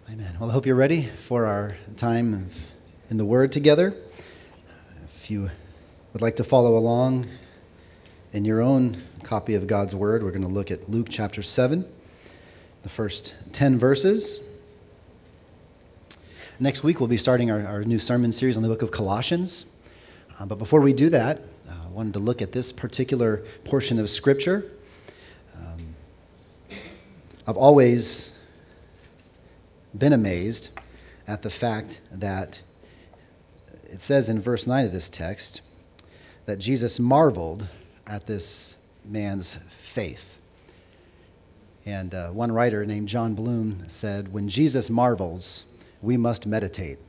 Amen. Well, I hope you're ready for our time in the Word together. If you would like to follow along in your own copy of God's Word, we're going to look at Luke chapter 7, the first 10 verses. Next week, we'll be starting our new sermon series on the book of Colossians. But before we do that, I wanted to look at this particular portion of Scripture. I've always been amazed at the fact that it says in verse 9 of this text that Jesus marveled at this man's faith. And one writer named John Bloom said, "When Jesus marvels, we must meditate."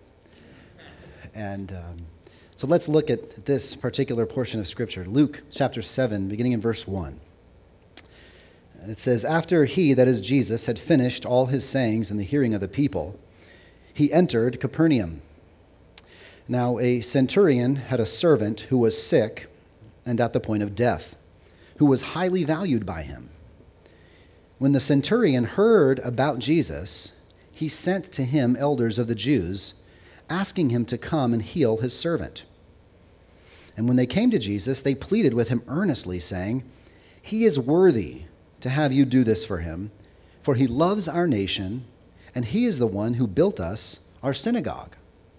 And so let's look at this particular portion of Scripture, Luke chapter 7, beginning in verse 1. And it says, "After he, that is Jesus, had finished all his sayings in the hearing of the people, he entered Capernaum. Now a centurion had a servant who was sick and at the point of death, who was highly valued by him. When the centurion heard about Jesus, he sent to him elders of the Jews, asking him to come and heal his servant. And when they came to Jesus, they pleaded with him earnestly, saying, 'He is worthy to have you do this for him, for he loves our nation, and he is the one who built us our synagogue.'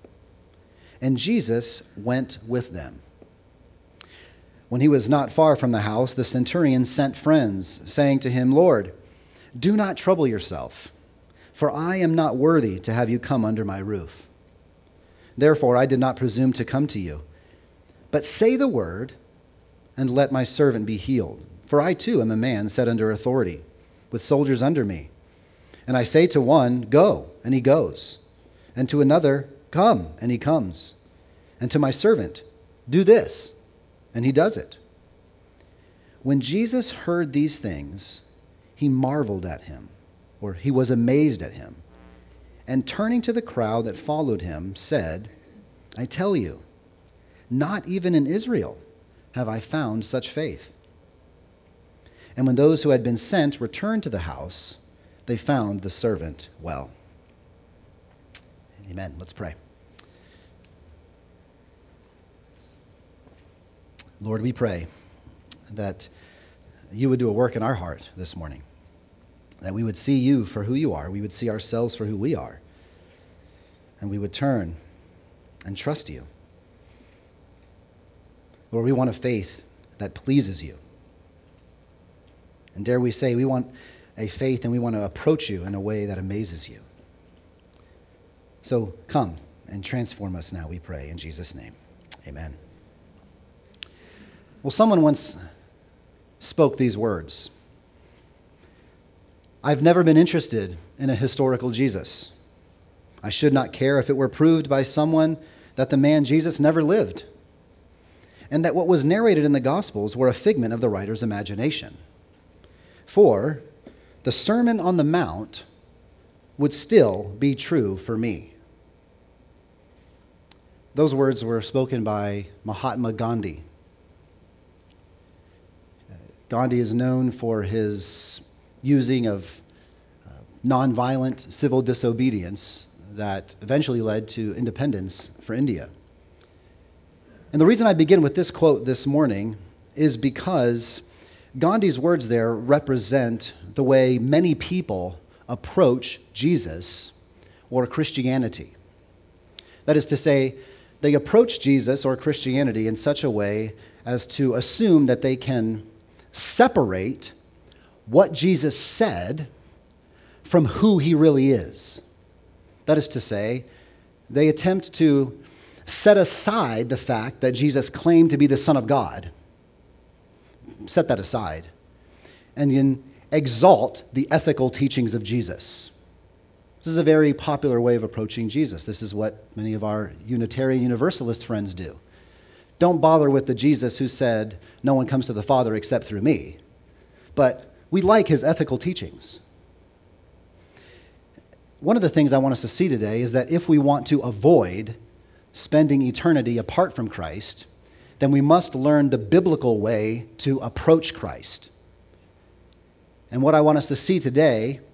And Jesus went with them. When he was not far from the house, the centurion sent friends, saying to him, 'Lord, do not trouble yourself, for I am not worthy to have you come under my roof. Therefore I did not presume to come to you. But say the word, and let my servant be healed. For I too am a man set under authority, with soldiers under me. And I say to one, Go, and he goes. And to another, Come, and he comes. And to my servant, Do this, and he does it.' When Jesus heard these things, he marveled at him, or he was amazed at him. And turning to the crowd that followed him, said, 'I tell you, not even in Israel have I found such faith.' And when those who had been sent returned to the house, they found the servant well." Amen. Let's pray. Lord, we pray that you would do a work in our heart this morning, that we would see you for who you are, we would see ourselves for who we are, and we would turn and trust you. Lord, we want a faith that pleases you. And dare we say, we want a faith and we want to approach you in a way that amazes you. So come and transform us now, we pray, in Jesus' name. Amen. Well, someone once spoke these words: "I've never been interested in a historical Jesus. I should not care if it were proved by someone that the man Jesus never lived, and that what was narrated in the Gospels were a figment of the writer's imagination. For the Sermon on the Mount would still be true for me." Those words were spoken by Mahatma Gandhi. Gandhi is known for his using of nonviolent civil disobedience that eventually led to independence for India. And the reason I begin with this quote this morning is because Gandhi's words there represent the way many people approach Jesus or Christianity. That is to say, they approach Jesus or Christianity in such a way as to assume that they can separate what Jesus said from who he really is. That is to say, they attempt to set aside the fact that Jesus claimed to be the Son of God. Set that aside, and then exalt the ethical teachings of Jesus. This is a very popular way of approaching Jesus. This is what many of our Unitarian Universalist friends do. Don't bother with the Jesus who said, "No one comes to the Father except through me." But we like his ethical teachings. One of the things I want us to see today is that if we want to avoid spending eternity apart from Christ, then we must learn the biblical way to approach Christ. And what I want us to see today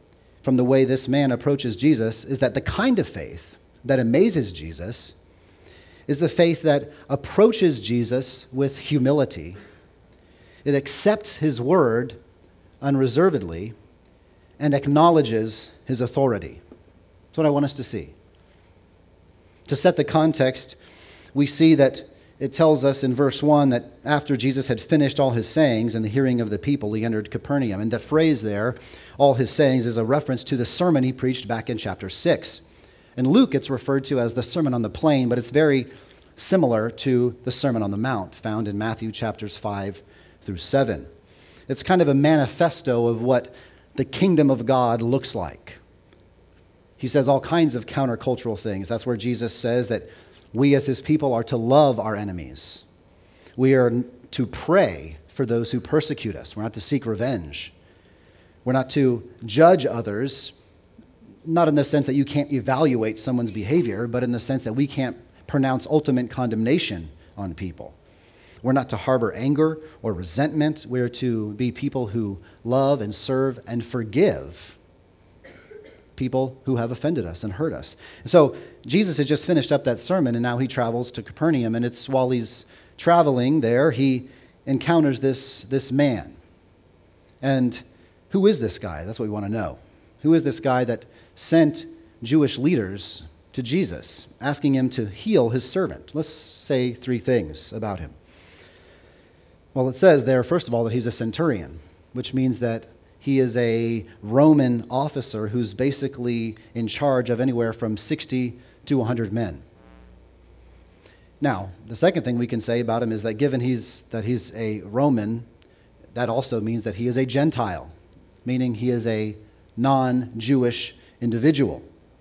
from the way this man approaches Jesus is that the kind of faith that amazes Jesus is the faith that approaches Jesus with humility. It accepts his word unreservedly and acknowledges his authority. That's what I want us to see. To set the context, we see that it tells us in verse 1 that after Jesus had finished all his sayings in the hearing of the people, he entered Capernaum. And the phrase there, all his sayings, is a reference to the sermon he preached back in chapter 6. In Luke, it's referred to as the Sermon on the Plain, but it's very similar to the Sermon on the Mount found in Matthew chapters 5 through 7. It's kind of a manifesto of what the kingdom of God looks like. He says all kinds of countercultural things. That's where Jesus says that we as his people are to love our enemies. We are to pray for those who persecute us. We're not to seek revenge. We're not to judge others, not in the sense that you can't evaluate someone's behavior, but in the sense that we can't pronounce ultimate condemnation on people. We're not to harbor anger or resentment. We're to be people who love and serve and forgive people who have offended us and hurt us. So Jesus had just finished up that sermon, and now he travels to Capernaum, and it's while he's traveling there, he encounters this man. And who is this guy? That's what we want to know. Who is this guy that sent Jewish leaders to Jesus, asking him to heal his servant? Let's say three things about him. Well, it says there, first of all, that he's a centurion, which means that he is a Roman officer who's basically in charge of anywhere from 60 to 100 men. Now, the second thing we can say about him is that given he's a Roman, that also means that he is a Gentile, meaning he is a non-Jewish individual,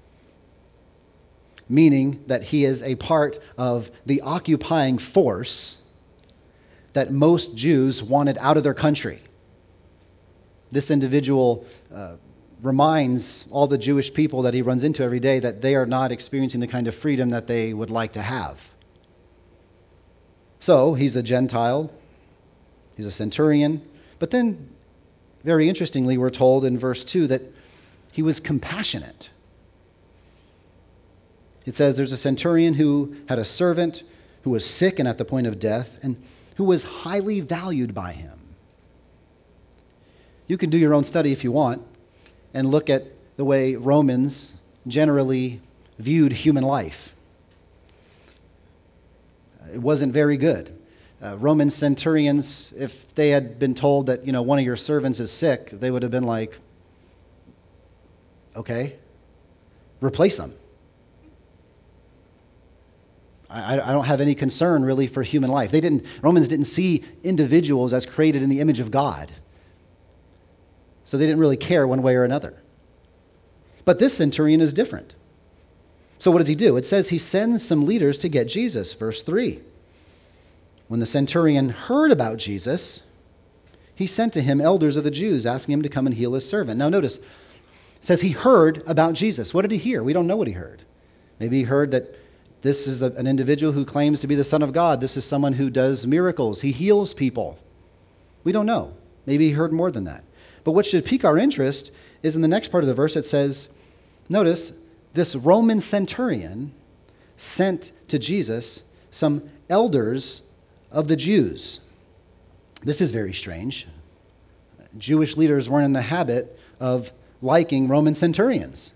meaning that he is a part of the occupying force that most Jews wanted out of their country. This individual reminds all the Jewish people that he runs into every day that they are not experiencing the kind of freedom that they would like to have. So he's a Gentile, he's a centurion, but then, very interestingly, we're told in verse 2 that he was compassionate. It says there's a centurion who had a servant who was sick and at the point of death, and who was highly valued by him. You can do your own study if you want and look at the way Romans generally viewed human life. It wasn't very good. Roman centurions, if they had been told that, one of your servants is sick, they would have been like, okay, replace them. I don't have any concern really for human life. Romans didn't see individuals as created in the image of God. So they didn't really care one way or another. But this centurion is different. So what does he do? It says he sends some leaders to get Jesus, verse 3. When the centurion heard about Jesus, he sent to him elders of the Jews, asking him to come and heal his servant. Now notice, it says he heard about Jesus. What did he hear? We don't know what he heard. Maybe he heard that this is an individual who claims to be the Son of God. This is someone who does miracles. He heals people. We don't know. Maybe he heard more than that. But what should pique our interest is in the next part of the verse. It says, notice, this Roman centurion sent to Jesus some elders of the Jews. This is very strange. Jewish leaders weren't in the habit of liking Roman centurions.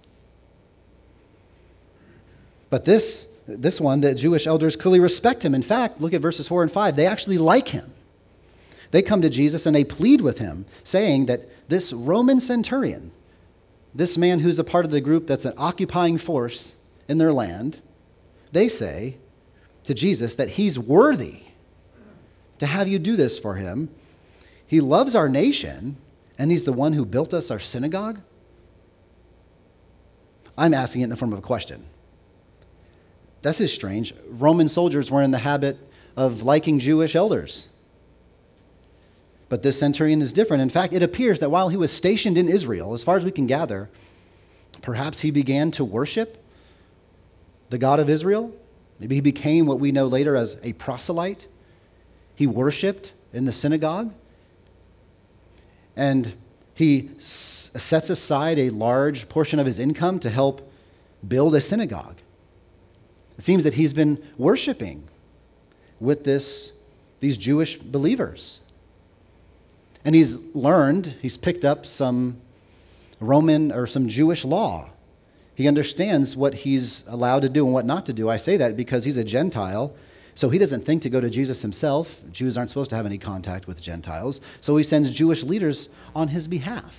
But this one, the Jewish elders clearly respect him. In fact, look at verses 4 and 5. They actually like him. They come to Jesus and they plead with him, saying that this Roman centurion, this man who's a part of the group that's an occupying force in their land, they say to Jesus that he's worthy to have you do this for him. He loves our nation, and he's the one who built us our synagogue. I'm asking it in the form of a question. That's just strange. Roman soldiers were in the habit of liking Jewish elders. But this centurion is different. In fact, it appears that while he was stationed in Israel, as far as we can gather, perhaps he began to worship the God of Israel. Maybe he became what we know later as a proselyte. He worshiped in the synagogue. And he sets aside a large portion of his income to help build a synagogue. It seems that he's been worshiping with these Jewish believers. And he's picked up some Roman or some Jewish law. He understands what he's allowed to do and what not to do. I say that because he's a Gentile, so he doesn't think to go to Jesus himself. Jews aren't supposed to have any contact with Gentiles, so he sends Jewish leaders on his behalf.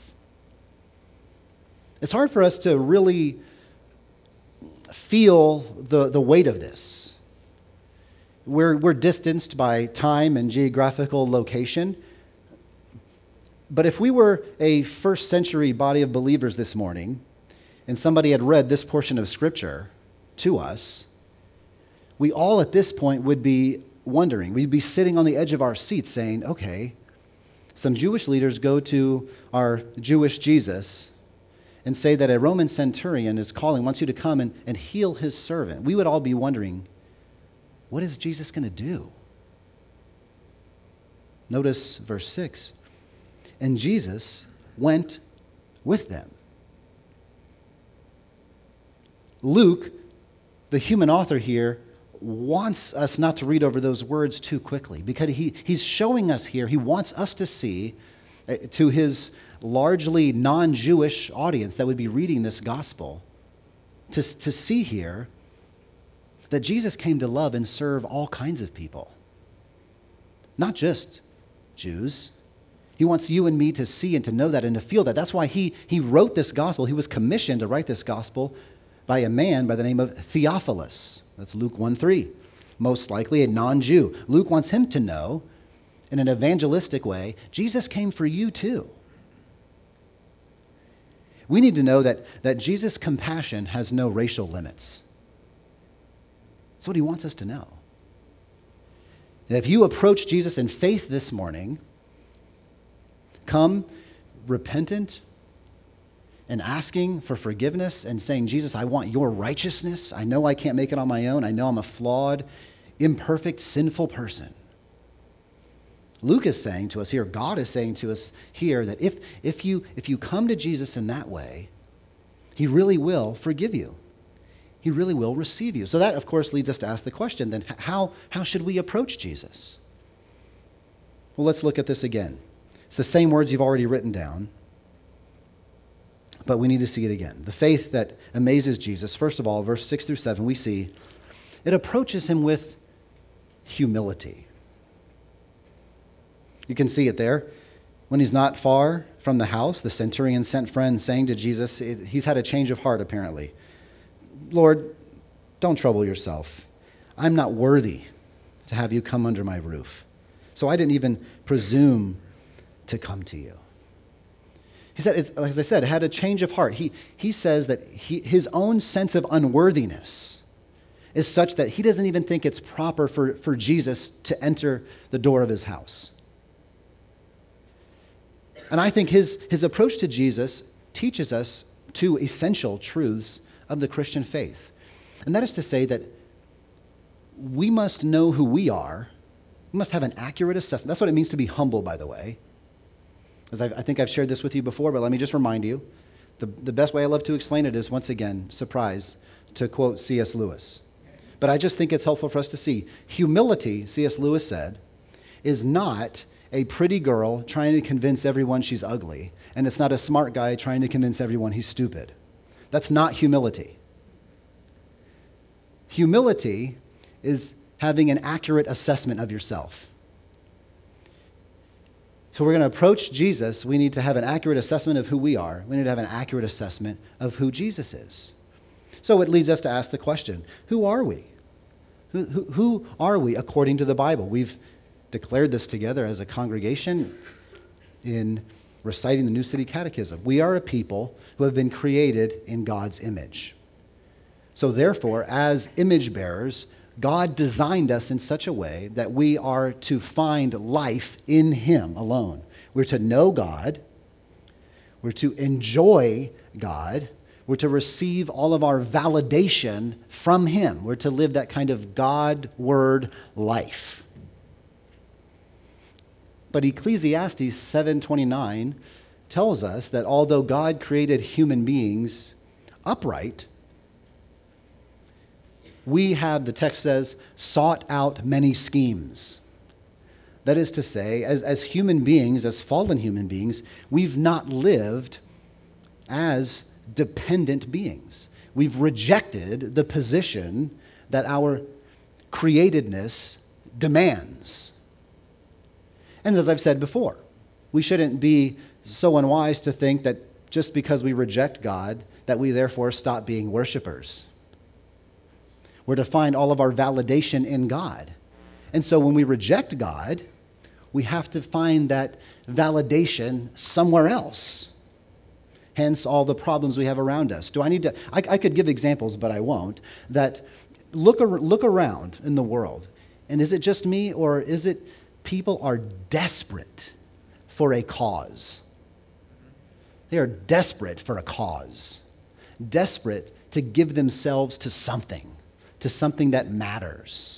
It's hard for us to really feel the weight of this. We're distanced by time and geographical location. But if we were a first century body of believers this morning, and somebody had read this portion of Scripture to us, we all at this point would be wondering. We'd be sitting on the edge of our seats saying, okay, some Jewish leaders go to our Jewish Jesus and say that a Roman centurion wants you to come and heal his servant. We would all be wondering, what is Jesus going to do? Notice verse 6. And Jesus went with them. Luke, the human author here, wants us not to read over those words too quickly because he's showing us here, he wants us to see, to his largely non-Jewish audience that would be reading this gospel, to see here that Jesus came to love and serve all kinds of people, not just Jews. He wants you and me to see and to know that and to feel that. That's why he wrote this gospel. He was commissioned to write this gospel by a man by the name of Theophilus. That's Luke 1:3. Most likely a non-Jew. Luke wants him to know, in an evangelistic way, Jesus came for you too. We need to know that Jesus' compassion has no racial limits. That's what he wants us to know. And if you approach Jesus in faith this morning, come repentant and asking for forgiveness and saying, Jesus, I want your righteousness. I know I can't make it on my own. I know I'm a flawed, imperfect, sinful person. Luke is saying to us here, God is saying to us here that if you come to Jesus in that way, he really will forgive you. He really will receive you. So that, of course, leads us to ask the question, then, how should we approach Jesus? Well, let's look at this again. It's the same words you've already written down, but we need to see it again. The faith that amazes Jesus, first of all, verse 6 through 7, we see it approaches him with humility. You can see it there. When he's not far from the house, the centurion sent friends saying to Jesus, he's had a change of heart apparently. Lord, don't trouble yourself. I'm not worthy to have you come under my roof. So I didn't even presume to come to you. He said, as I said, had a change of heart. He says that his own sense of unworthiness is such that he doesn't even think it's proper for Jesus to enter the door of his house. And I think his approach to Jesus teaches us two essential truths of the Christian faith. And that is to say that we must know who we are. We must have an accurate assessment. That's what it means to be humble, by the way. As I think I've shared this with you before, but let me just remind you. The best way I love to explain it is, once again, surprise, to quote C.S. Lewis. But I just think it's helpful for us to see. Humility, C.S. Lewis said, is not a pretty girl trying to convince everyone she's ugly, and it's not a smart guy trying to convince everyone he's stupid. That's not humility. Humility is having an accurate assessment of yourself. So we're going to approach Jesus. We need to have an accurate assessment of who we are. We need to have an accurate assessment of who Jesus is. So it leads us to ask the question, who are we? Who are we according to the Bible? We've declared this together as a congregation in reciting the New City Catechism. We are a people who have been created in God's image. So therefore, as image bearers, God designed us in such a way that we are to find life in him alone. We're to know God. We're to enjoy God. We're to receive all of our validation from him. We're to live that kind of God-word life. But Ecclesiastes 7:29 tells us that although God created human beings upright, we have, the text says, sought out many schemes. That is to say, as human beings, as fallen human beings, we've not lived as dependent beings. We've rejected the position that our createdness demands. And as I've said before, we shouldn't be so unwise to think that just because we reject God, that we therefore stop being worshipers. We're to find all of our validation in God. And so when we reject God, we have to find that validation somewhere else. Hence all the problems we have around us. Do I need to? I could give examples, but I won't. That look around in the world, and is it just me, or is it people are desperate for a cause? They are desperate for a cause, desperate to give themselves to something that matters.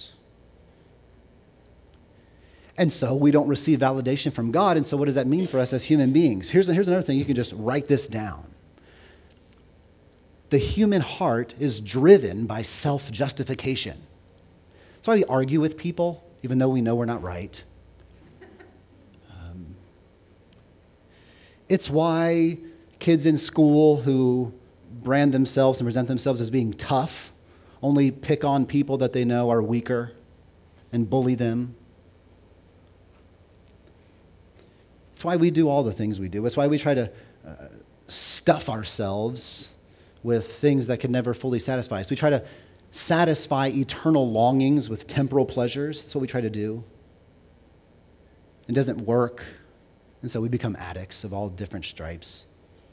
And so we don't receive validation from God. And so what does that mean for us as human beings? Here's another thing. You can just write this down. The human heart is driven by self-justification. That's why we argue with people, even though we know we're not right. It's why kids in school who brand themselves and present themselves as being tough only pick on people that they know are weaker and bully them. It's why we do all the things we do. It's why we try to stuff ourselves with things that can never fully satisfy us. We try to satisfy eternal longings with temporal pleasures. That's what we try to do. It doesn't work. And so we become addicts of all different stripes.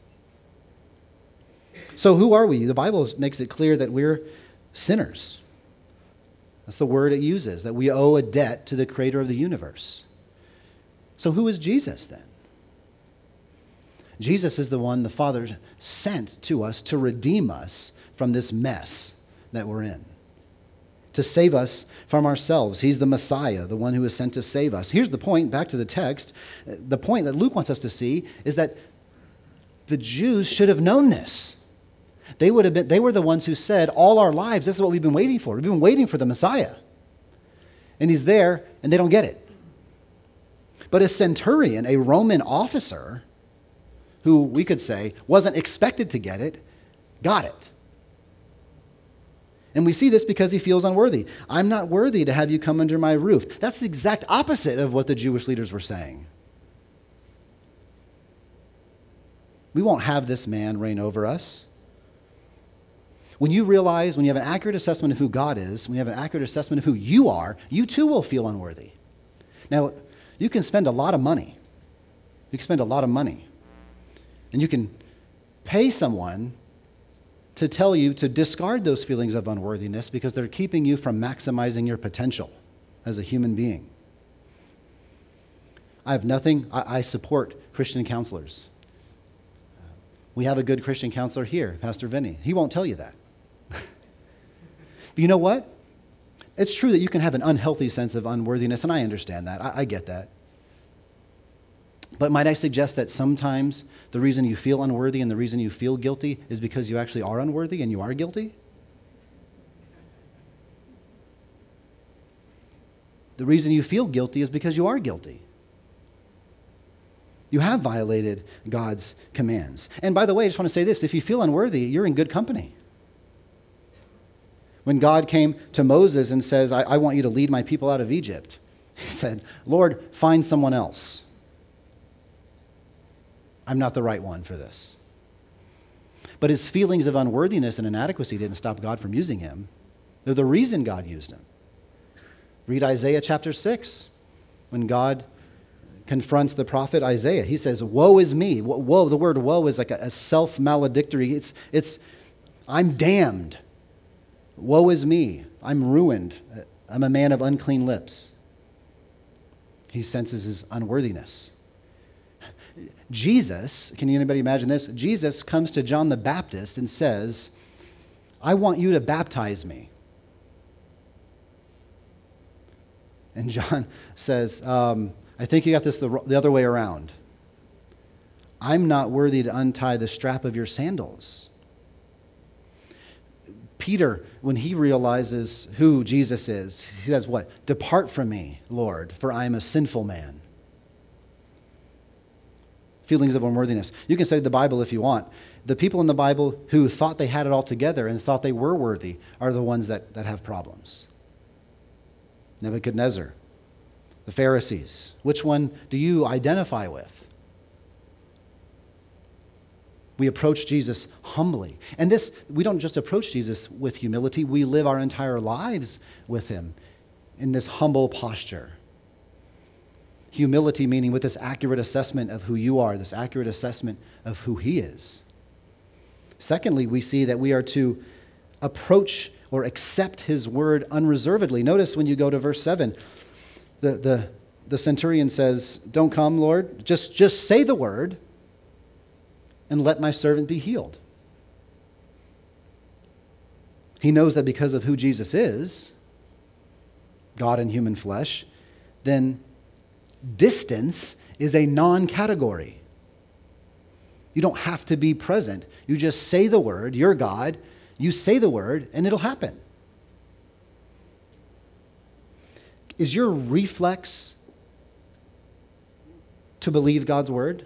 So who are we? The Bible makes it clear that we're sinners. That's the word it uses, that we owe a debt to the creator of the universe. So who is Jesus then? Jesus is the one the Father sent to us to redeem us from this mess that we're in, to save us from ourselves. He's the Messiah, the one who is sent to save us. Here's the point, back to the text. The point that Luke wants us to see is that the Jews should have known this. They were the ones who said, all our lives, this is what we've been waiting for. We've been waiting for the Messiah. And he's there, and they don't get it. But a centurion, a Roman officer, who we could say wasn't expected to get it, got it. And we see this because he feels unworthy. I'm not worthy to have you come under my roof. That's the exact opposite of what the Jewish leaders were saying. We won't have this man reign over us. When you realize, when you have an accurate assessment of who God is, when you have an accurate assessment of who you are, you too will feel unworthy. Now, you can spend a lot of money. You can spend a lot of money. And you can pay someone to tell you to discard those feelings of unworthiness because they're keeping you from maximizing your potential as a human being. I support Christian counselors. We have a good Christian counselor here, Pastor Vinny. He won't tell you that. But you know what? It's true that you can have an unhealthy sense of unworthiness, and I understand that. I get that. But might I suggest that sometimes the reason you feel unworthy and the reason you feel guilty is because you actually are unworthy and you are guilty? The reason you feel guilty is because you are guilty. You have violated God's commands. And by the way, I just want to say this. If you feel unworthy, you're in good company. When God came to Moses and says, I want you to lead my people out of Egypt, he said, Lord, find someone else. I'm not the right one for this. But his feelings of unworthiness and inadequacy didn't stop God from using him. They're the reason God used him. Read Isaiah chapter 6. When God confronts the prophet Isaiah, he says, woe is me. Woe, the word woe is like a self-maledictory. It's I'm damned. Woe is me. I'm ruined. I'm a man of unclean lips. He senses his unworthiness. Jesus, can anybody imagine this? Jesus comes to John the Baptist and says, I want you to baptize me. And John says, I think you got this the other way around. I'm not worthy to untie the strap of your sandals. Peter, when he realizes who Jesus is, he says what? Depart from me, Lord, for I am a sinful man. Feelings of unworthiness. You can study the Bible if you want. The people in the Bible who thought they had it all together and thought they were worthy are the ones that have problems. Nebuchadnezzar, the Pharisees. Which one do you identify with? We approach Jesus humbly. And this, we don't just approach Jesus with humility, we live our entire lives with him in this humble posture. Humility meaning with this accurate assessment of who you are, this accurate assessment of who he is. Secondly, we see that we are to approach or accept his word unreservedly. Notice when you go to verse 7, the centurion says, don't come, Lord, just say the word and let my servant be healed. He knows that because of who Jesus is, God in human flesh, then distance is a non-category. You don't have to be present. You just say the word, you're God, you say the word, and it'll happen. Is your reflex to believe God's word?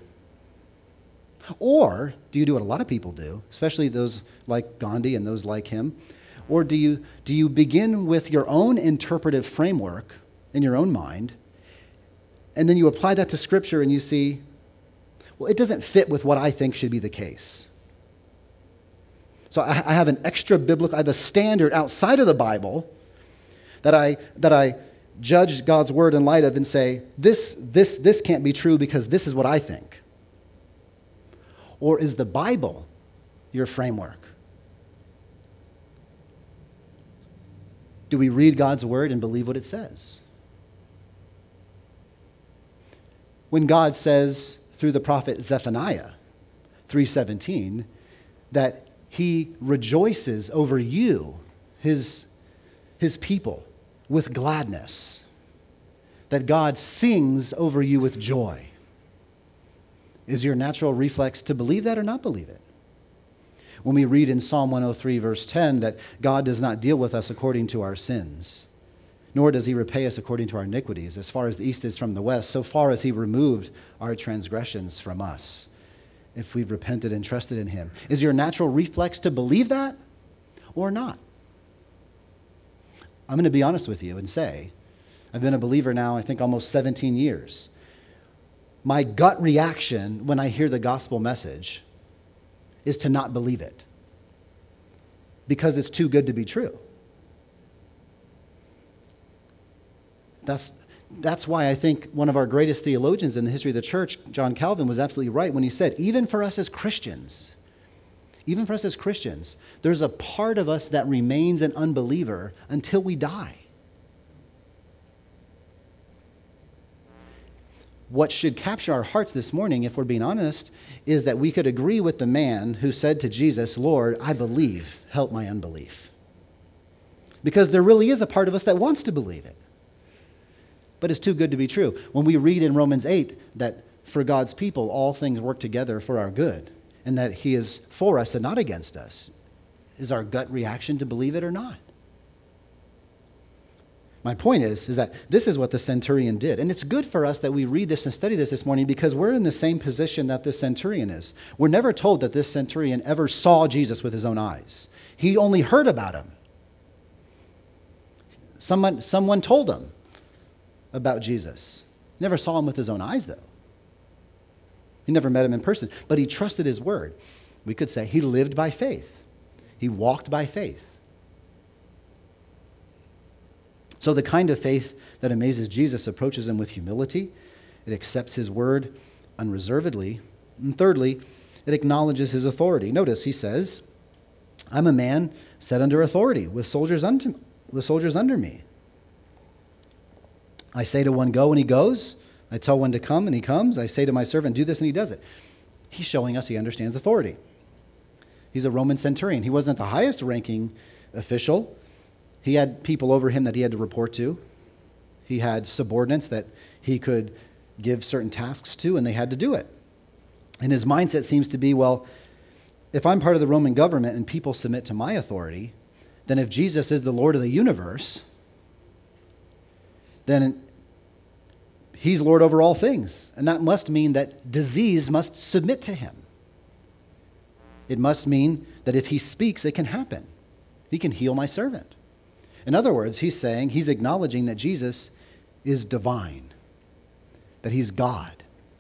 Or do you do what a lot of people do, especially those like Gandhi and those like him? Or do you begin with your own interpretive framework in your own mind, and then you apply that to Scripture and you see, well, it doesn't fit with what I think should be the case. So I have an extra biblical, I have a standard outside of the Bible that I judge God's word in light of and say, this can't be true because this is what I think. Or is the Bible your framework? Do we read God's word and believe what it says? When God says through the prophet Zephaniah 3:17 that he rejoices over you, his people, with gladness, that God sings over you with joy. Is your natural reflex to believe that or not believe it? When we read in Psalm 103, verse 10, that God does not deal with us according to our sins, nor does he repay us according to our iniquities. As far as the east is from the west, so far as he removed our transgressions from us, if we've repented and trusted in him. Is your natural reflex to believe that or not? I'm going to be honest with you and say, I've been a believer now, I think, almost 17 years. My gut reaction when I hear the gospel message is to not believe it because it's too good to be true. That's why I think one of our greatest theologians in the history of the church, John Calvin, was absolutely right when he said, even for us as Christians, there's a part of us that remains an unbeliever until we die. What should capture our hearts this morning, if we're being honest, is that we could agree with the man who said to Jesus, Lord, I believe, help my unbelief. Because there really is a part of us that wants to believe it. But it's too good to be true. When we read in Romans 8 that for God's people, all things work together for our good, and that he is for us and not against us, is our gut reaction to believe it or not? My point is that this is what the centurion did. And it's good for us that we read this and study this morning because we're in the same position that this centurion is. We're never told that this centurion ever saw Jesus with his own eyes. He only heard about him. Someone told him about Jesus. Never saw him with his own eyes, though. He never met him in person, but he trusted his word. We could say he lived by faith. He walked by faith. So the kind of faith that amazes Jesus approaches him with humility. It accepts his word unreservedly. And thirdly, it acknowledges his authority. Notice he says, I'm a man set under authority with soldiers under me. I say to one, go, and he goes. I tell one to come, and he comes. I say to my servant, do this, and he does it. He's showing us he understands authority. He's a Roman centurion. He wasn't the highest ranking official. He had people over him that he had to report to. He had subordinates that he could give certain tasks to, and they had to do it. And his mindset seems to be, well, if I'm part of the Roman government and people submit to my authority, then if Jesus is the Lord of the universe, then he's Lord over all things. And that must mean that disease must submit to him. It must mean that if he speaks, it can happen. He can heal my servant. In other words, he's acknowledging that Jesus is divine, that he's God.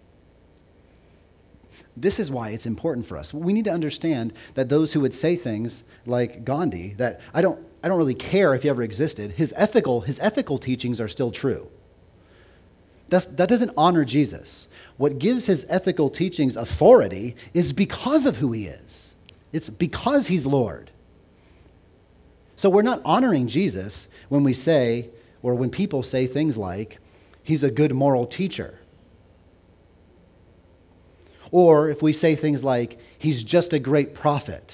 This is why it's important for us. We need to understand that those who would say things like Gandhi, that I don't really care if he ever existed, his ethical teachings are still true. That doesn't honor Jesus. What gives his ethical teachings authority is because of who he is. It's because he's Lord. So we're not honoring Jesus when we say, or when people say things like, he's a good moral teacher. Or if we say things like, he's just a great prophet.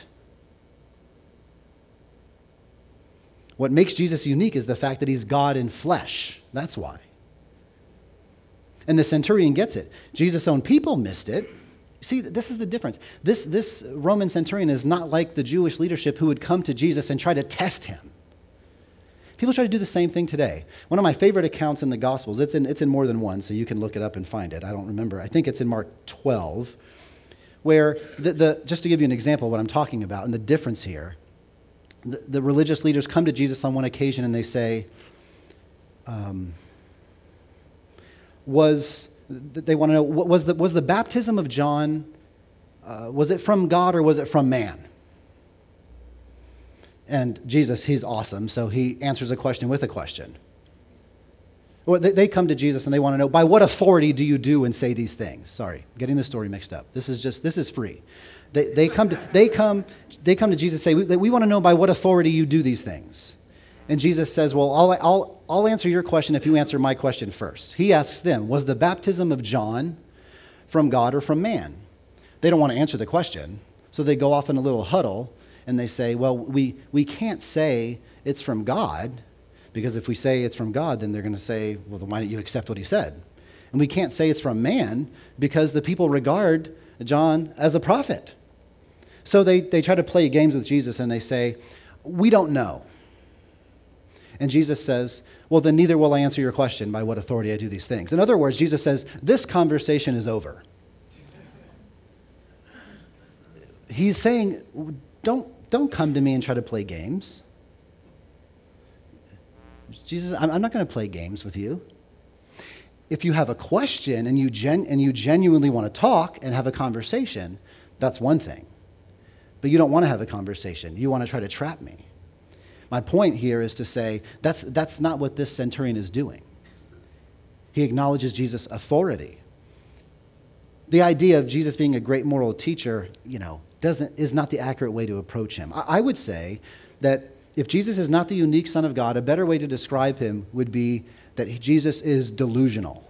What makes Jesus unique is the fact that he's God in flesh. That's why. And the centurion gets it. Jesus' own people missed it. See, this is the difference. This Roman centurion is not like the Jewish leadership who would come to Jesus and try to test him. People try to do the same thing today. One of my favorite accounts in the Gospels, it's in more than one, so you can look it up and find it. I don't remember. I think it's in Mark 12, where, just to give you an example of what I'm talking about and the difference here, the religious leaders come to Jesus on one occasion and they say, they want to know, was the baptism of John, was it from God or was it from man? And Jesus, he's awesome, so he answers a question with a question. Well, they come to Jesus and they want to know, by what authority do you do and say these things? Sorry, getting the story mixed up. This is free. They come to Jesus and say, we want to know by what authority you do these things. And Jesus says, well, I'll answer your question if you answer my question first. He asks them, was the baptism of John from God or from man? They don't want to answer the question, so they go off in a little huddle and they say, well, we can't say it's from God, because if we say it's from God, then they're going to say, well, then why don't you accept what he said? And we can't say it's from man because the people regard John as a prophet. So they try to play games with Jesus and they say, we don't know. And Jesus says, well, then neither will I answer your question by what authority I do these things. In other words, Jesus says, this conversation is over. He's saying, don't come to me and try to play games. Jesus, I'm not going to play games with you. If you have a question and you genuinely want to talk and have a conversation, that's one thing. But you don't want to have a conversation. You want to try to trap me. My point here is to say that's not what this centurion is doing. He acknowledges Jesus' authority. The idea of Jesus being a great moral teacher, is not the accurate way to approach him. I would say that if Jesus is not the unique Son of God, a better way to describe him would be that Jesus is delusional.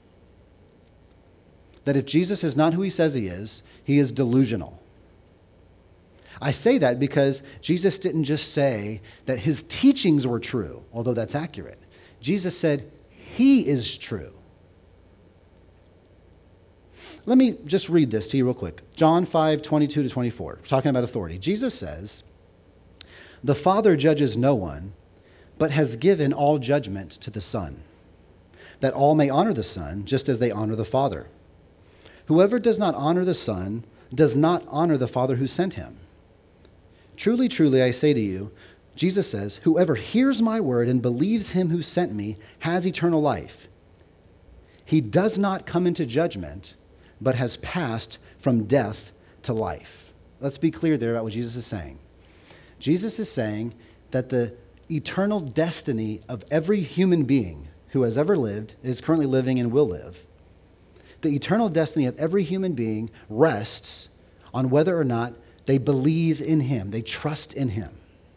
That if Jesus is not who he says he is delusional. I say that because Jesus didn't just say that his teachings were true, although that's accurate. Jesus said he is true. Let me just read this to you real quick. John 5:22-24. We're talking about authority. Jesus says, the Father judges no one, but has given all judgment to the Son, that all may honor the Son just as they honor the Father. Whoever does not honor the Son does not honor the Father who sent him. Truly, truly, I say to you, Jesus says, whoever hears my word and believes him who sent me has eternal life. He does not come into judgment, but has passed from death to life. Let's be clear there about what Jesus is saying. Jesus is saying that the eternal destiny of every human being who has ever lived, is currently living, and will live, the eternal destiny of every human being rests on whether or not they believe in him, they trust in him.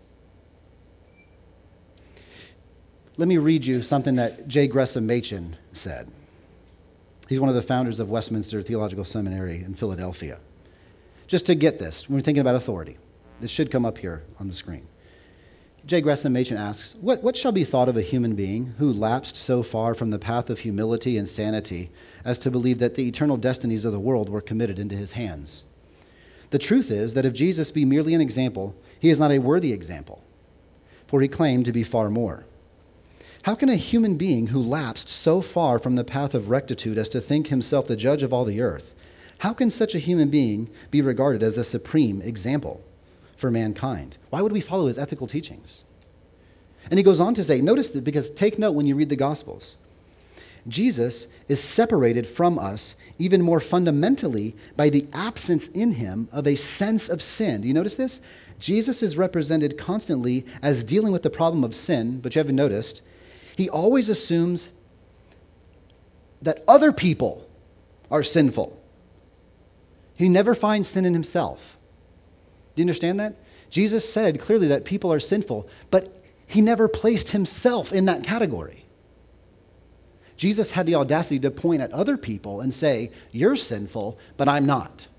Let me read you something that J. Gresham Machen said. He's one of the founders of Westminster Theological Seminary in Philadelphia. Just to get this, when we're thinking about authority, this should come up here on the screen. J. Gresham Machen asks, what shall be thought of a human being who lapsed so far from the path of humility and sanity as to believe that the eternal destinies of the world were committed into his hands. The truth is that if Jesus be merely an example, he is not a worthy example, for he claimed to be far more. How can a human being who lapsed so far from the path of rectitude as to think himself the judge of all the earth, how can such a human being be regarded as the supreme example for mankind? Why would we follow his ethical teachings? And he goes on to say, notice that, because take note when you read the Gospels, Jesus is separated from us even more fundamentally by the absence in him of a sense of sin. Do you notice this? Jesus is represented constantly as dealing with the problem of sin, but you haven't noticed, he always assumes that other people are sinful. He never finds sin in himself. Do you understand that? Jesus said clearly that people are sinful, but he never placed himself in that category. Jesus had the audacity to point at other people and say, you're sinful, but I'm not.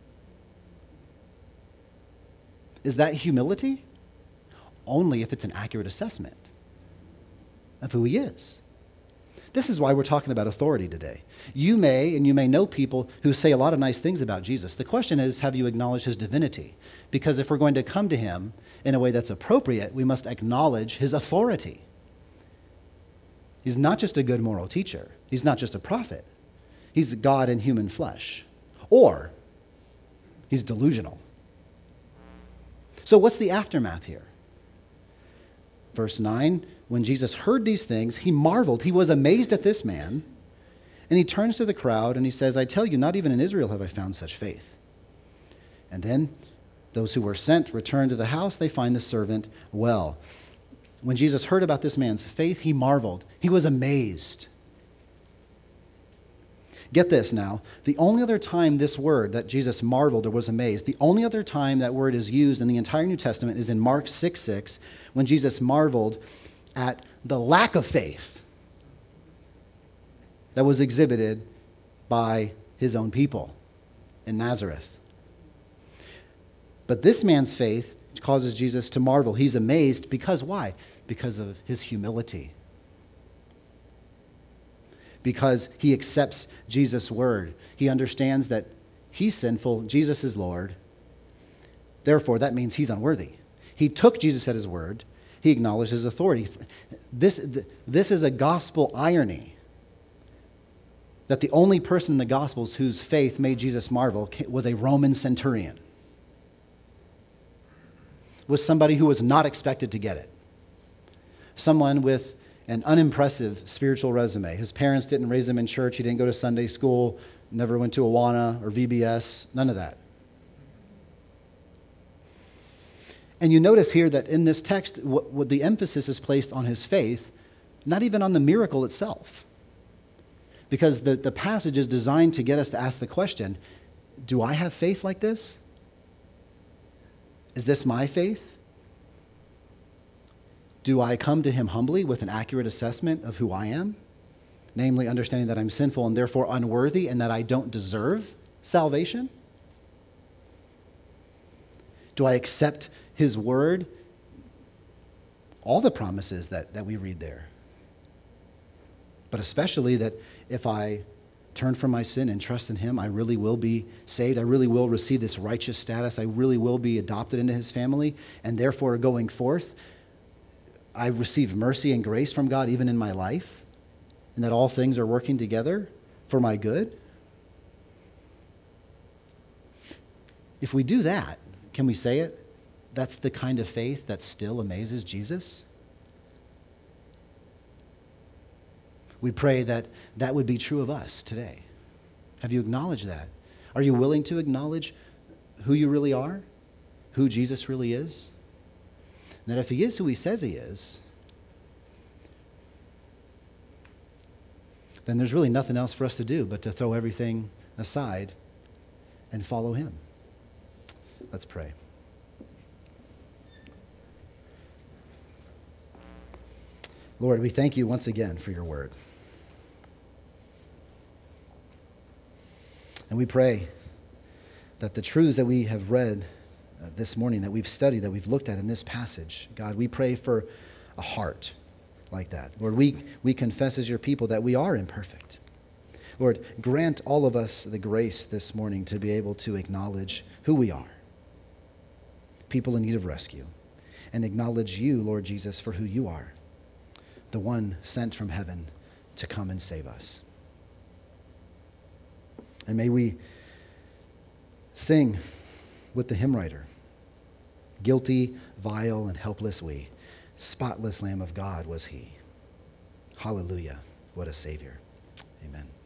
Is that humility? Only if it's an accurate assessment of who he is. This is why we're talking about authority today. You may know people who say a lot of nice things about Jesus. The question is, have you acknowledged his divinity? Because if we're going to come to him in a way that's appropriate, we must acknowledge his authority. He's not just a good moral teacher. He's not just a prophet. He's God in human flesh. Or he's delusional. So what's the aftermath here? Verse 9, when Jesus heard these things, he marveled. He was amazed at this man. And he turns to the crowd and he says, I tell you, not even in Israel have I found such faith. And then those who were sent return to the house. They find the servant well. When Jesus heard about this man's faith, he marveled. He was amazed. Get this now. The only other time this word that Jesus marveled or was amazed, the only other time that word is used in the entire New Testament is in Mark 6:6, when Jesus marveled at the lack of faith that was exhibited by his own people in Nazareth. But this man's faith causes Jesus to marvel. He's amazed because why? Because of his humility. Because he accepts Jesus' word. He understands that he's sinful, Jesus is Lord. Therefore, that means he's unworthy. He took Jesus at his word. He acknowledged his authority. This is a gospel irony, that the only person in the Gospels whose faith made Jesus marvel was a Roman centurion. Was somebody who was not expected to get it. Someone with an unimpressive spiritual resume. His parents didn't raise him in church. He didn't go to Sunday school, never went to Awana or VBS, none of that. And you notice here that in this text, what the emphasis is placed on his faith, not even on the miracle itself. Because the passage is designed to get us to ask the question, do I have faith like this? Is this my faith? Do I come to him humbly with an accurate assessment of who I am? Namely, understanding that I'm sinful and therefore unworthy and that I don't deserve salvation? Do I accept his word? All the promises that we read there. But especially that if I turn from my sin and trust in him, I really will be saved. I really will receive this righteous status. I really will be adopted into his family. And therefore, going forth, I receive mercy and grace from God even in my life. And that all things are working together for my good. If we do that, can we say it? That's the kind of faith that still amazes Jesus? We pray that that would be true of us today. Have you acknowledged that? Are you willing to acknowledge who you really are? Who Jesus really is? And that if he is who he says he is, then there's really nothing else for us to do but to throw everything aside and follow him. Let's pray. Lord, we thank you once again for your word. And we pray that the truths that we have read this morning, that we've studied, that we've looked at in this passage, God, we pray for a heart like that. Lord, we confess as your people that we are imperfect. Lord, grant all of us the grace this morning to be able to acknowledge who we are, people in need of rescue, and acknowledge you, Lord Jesus, for who you are, the one sent from heaven to come and save us. And may we sing with the hymn writer, guilty, vile, and helpless we, spotless Lamb of God was he. Hallelujah, what a Savior. Amen.